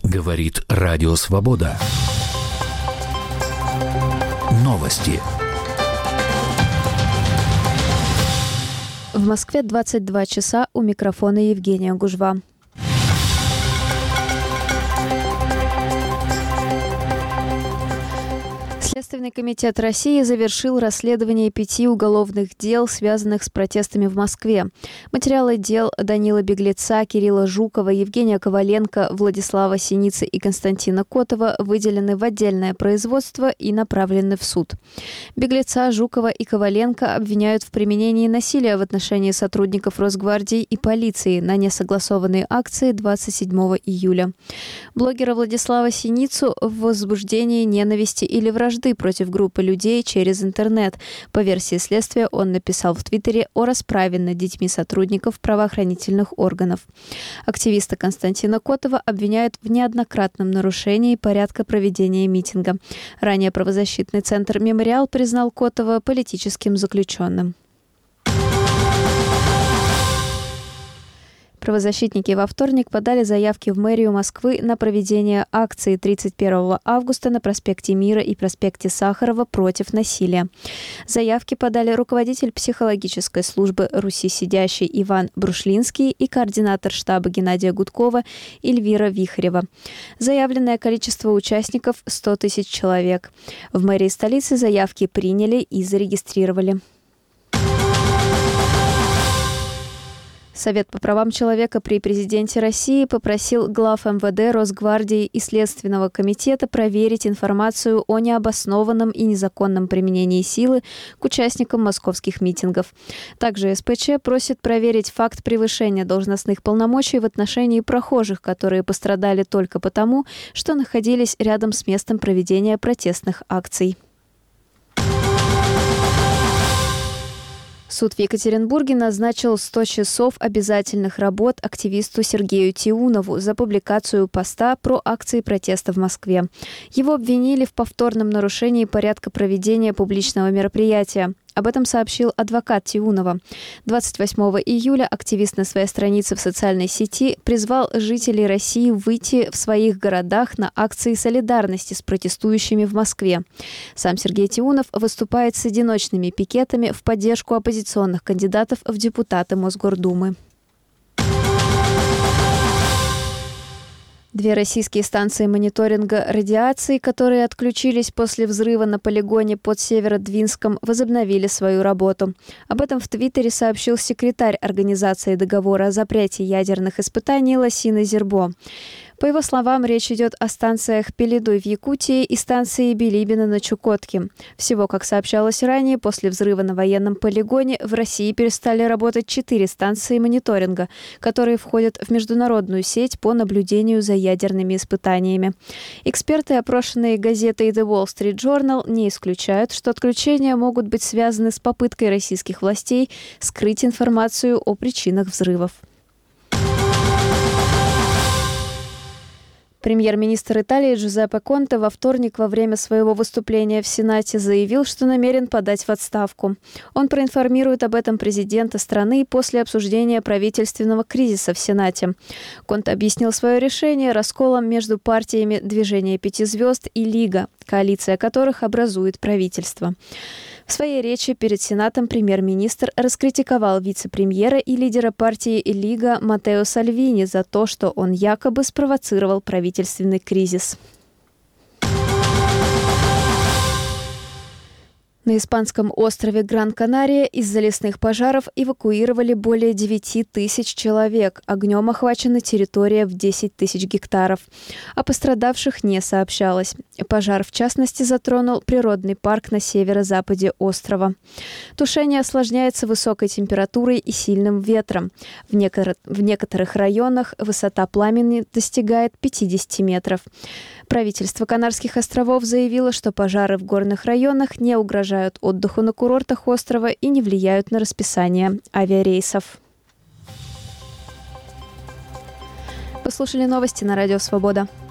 Говорит Радио Свобода. Новости. В Москве 22 часа, у микрофона Евгения Гужва. Следственный комитет России завершил расследование 5 уголовных дел, связанных с протестами в Москве. Материалы дел Данила Беглеца, Кирилла Жукова, Евгения Коваленко, Владислава Синицы и Константина Котова выделены в отдельное производство и направлены в суд. Беглеца, Жукова и Коваленко обвиняют в применении насилия в отношении сотрудников Росгвардии и полиции на несогласованные акции 27 июля. Блогера Владислава Синицу в возбуждении ненависти или вражды против группы людей через интернет. По версии следствия, он написал в Твиттере о расправе над детьми сотрудников правоохранительных органов. Активиста Константина Котова обвиняют в неоднократном нарушении порядка проведения митинга. Ранее правозащитный центр «Мемориал» признал Котова политическим заключенным. Правозащитники во вторник подали заявки в мэрию Москвы на проведение акции 31 августа на проспекте Мира и проспекте Сахарова против насилия. Заявки подали руководитель психологической службы «Руси сидящий» Иван Брушлинский и координатор штаба Геннадия Гудкова Эльвира Вихарева. Заявленное количество участников – 100 тысяч человек. В мэрии столицы заявки приняли и зарегистрировали. Совет по правам человека при президенте России попросил глав МВД, Росгвардии и Следственного комитета проверить информацию о необоснованном и незаконном применении силы к участникам московских митингов. Также СПЧ просит проверить факт превышения должностных полномочий в отношении прохожих, которые пострадали только потому, что находились рядом с местом проведения протестных акций. Суд в Екатеринбурге назначил 100 часов обязательных работ активисту Сергею Тиунову за публикацию поста про акции протеста в Москве. Его обвинили в повторном нарушении порядка проведения публичного мероприятия. Об этом сообщил адвокат Тиунова. 28 июля активист на своей странице в социальной сети призвал жителей России выйти в своих городах на акции солидарности с протестующими в Москве. Сам Сергей Тиунов выступает с одиночными пикетами в поддержку оппозиционных кандидатов в депутаты Мосгордумы. 2 российские станции мониторинга радиации, которые отключились после взрыва на полигоне под Северодвинском, возобновили свою работу. Об этом в Твиттере сообщил секретарь Организации договора о запрете ядерных испытаний Лосина Зербо. По его словам, речь идет о станциях Пеледуй в Якутии и станции Билибино на Чукотке. Всего, как сообщалось ранее, после взрыва на военном полигоне в России перестали работать 4 станции мониторинга, которые входят в международную сеть по наблюдению за ядерными испытаниями. Эксперты, опрошенные газетой The Wall Street Journal, не исключают, что отключения могут быть связаны с попыткой российских властей скрыть информацию о причинах взрывов. Премьер-министр Италии Джузеппе Конте во вторник во время своего выступления в Сенате заявил, что намерен подать в отставку. Он проинформирует об этом президента страны после обсуждения правительственного кризиса в Сенате. Конте объяснил свое решение расколом между партиями «Движение 5 звезд» и «Лига», коалиция которых образует правительство. В своей речи перед Сенатом премьер-министр раскритиковал вице-премьера и лидера партии «Лига» Маттео Сальвини за то, что он якобы спровоцировал правительственный кризис. На испанском острове Гран-Канария из-за лесных пожаров эвакуировали более 9 тысяч человек. Огнем охвачена территория в 10 тысяч гектаров. О пострадавших не сообщалось. Пожар, в частности, затронул природный парк на северо-западе острова. Тушение осложняется высокой температурой и сильным ветром. В некоторых районах высота пламени достигает 50 метров. Правительство Канарских островов заявило, что пожары в горных районах не угрожают отдыху на курортах острова и не влияют на расписание авиарейсов. Вы слушали новости на Радио Свобода.